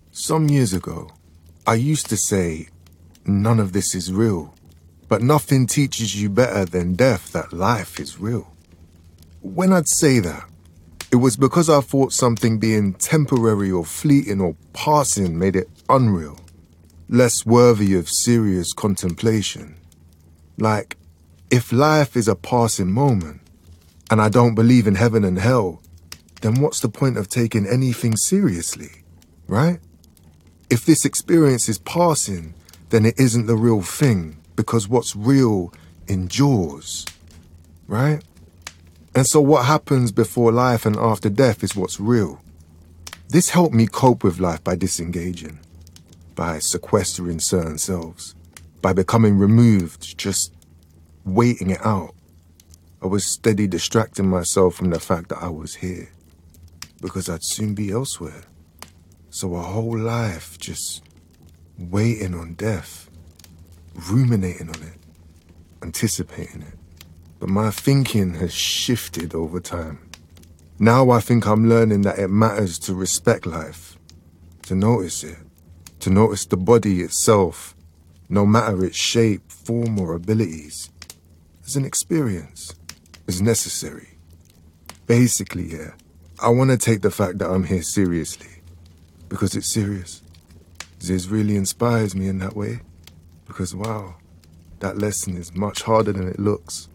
Some years ago, I used to say, none of this is real, but nothing teaches you better than death that life is real. When I'd say that, it was because I thought something being temporary or fleeting or passing made it unreal, less worthy of serious contemplation. Like, if life is a passing moment, and I don't believe in heaven and hell, then what's the point of taking anything seriously, right? If this experience is passing, then it isn't the real thing, because what's real endures, right? And so what happens before life and after death is what's real. This helped me cope with life by disengaging, by sequestering certain selves, by becoming removed, just waiting it out. I was steady distracting myself from the fact that I was here, because I'd soon be elsewhere. So a whole life just waiting on death, ruminating on it, anticipating it. But my thinking has shifted over time. Now I think I'm learning that it matters to respect life, to notice it, to notice the body itself, no matter its shape, form, or abilities, as an experience, as necessary. Basically, yeah, I want to take the fact that I'm here seriously, because it's serious. This really inspires me in that way, because wow, that lesson is much harder than it looks.